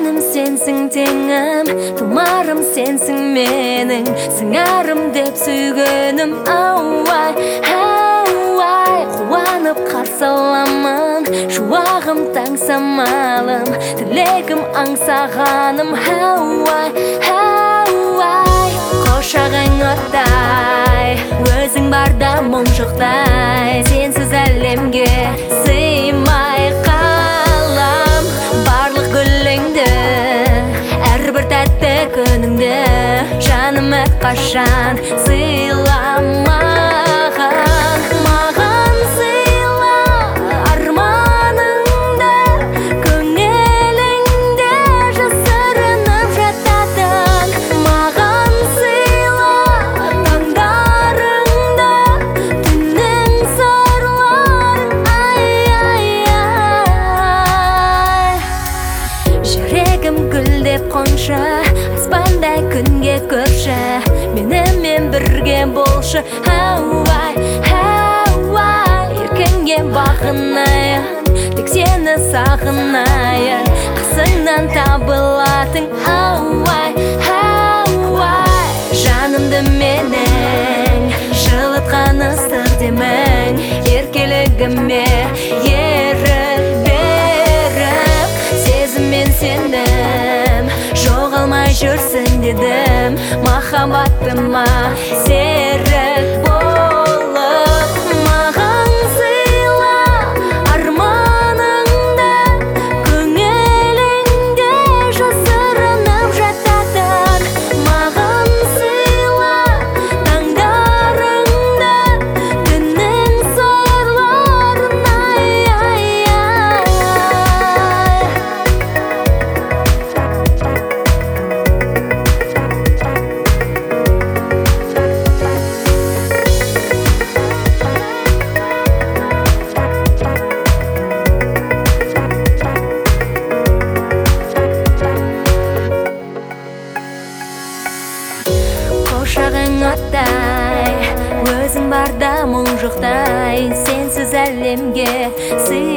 Тәнім сенсің теңім, тұмарым сенсің менің, сыңарым деп сүйгенім. Ауай, ауай, қуанып қарсы аламын, шуағым таң самалым, тілегім аңсағаным. Ауай, ауай, қошағың оттай, өзің барда мұң жоқтай, сенсіз әлемге сыймай қалам. Барлық гүліңді, әрбір тәтті күніңді, жаным әрқашан сыйламаған. Маған сыйла арманыңды, көңіліңде жасырынып жататын. Маған сыйла таңдарыңды, түннің сырларын. Ай-ай-ай, жүрегім гүлдеп қоншы, аспандай күнге көрші, менімен бірге болшы. Ауай, ауай, еркіңе бағынайын, тек сені сағынайын, қасыңнан табылатын. Ауай, ауай, жанымды менің жылытқан ыстық демің, еркелігіме ерік беріп, сезіммен сендім, жоғалмай жүрсін дедім, махаббатыма серік болып. Маған сыйла арманыңды, көңіліңде жасырынып жататын. Маған сыйла таңдарыңды, түннің сырларын. Ай-ай-ай, қошағың оттай, өзің барда мұң жоқтай, сенсіз әлемге сый